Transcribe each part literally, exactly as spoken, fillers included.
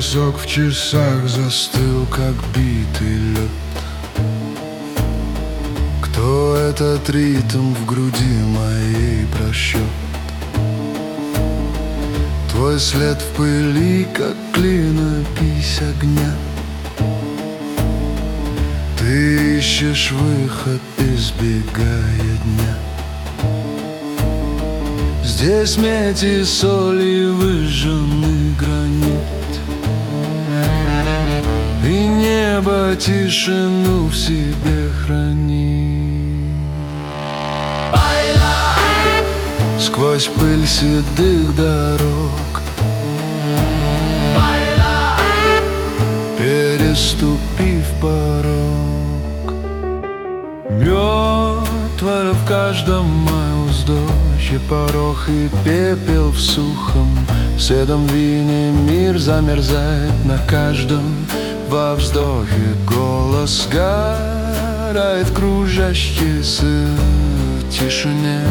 песок в часах застыл, как битый лед. Кто этот ритм в груди моей просчет? Твой след в пыли, как клинопись огня. Ты ищешь выход, избегая дня. Здесь медь и соль и выжженный гранит, и небо тишину в себе хранит. Сквозь пыль седых дорог, переступив порог, мертвая в каждом мою вздохе, порох и пепел в сухом седом вине. Мир замерзает на каждом во вздохе. Голос сгорает в кружащейся тишине.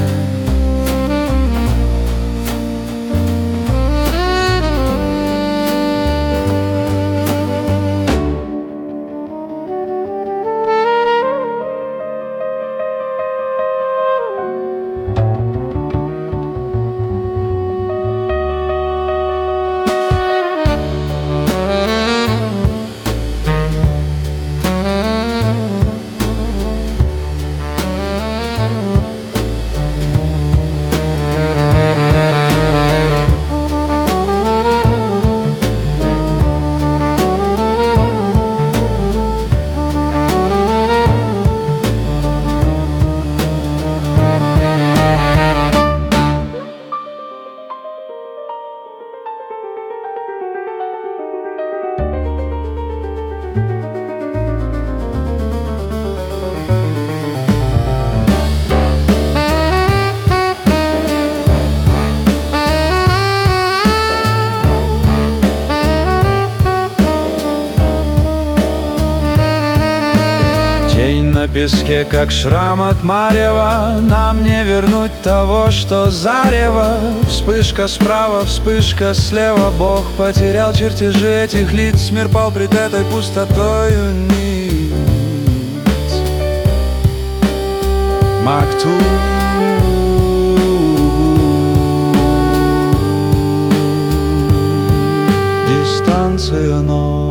На песке, как шрам от марева, нам не вернуть того, что зарево. Вспышка справа, вспышка слева. Бог потерял чертежи этих лиц. Мир пал пред этой пустотою ниц. Мактуб. Дистанция ноль.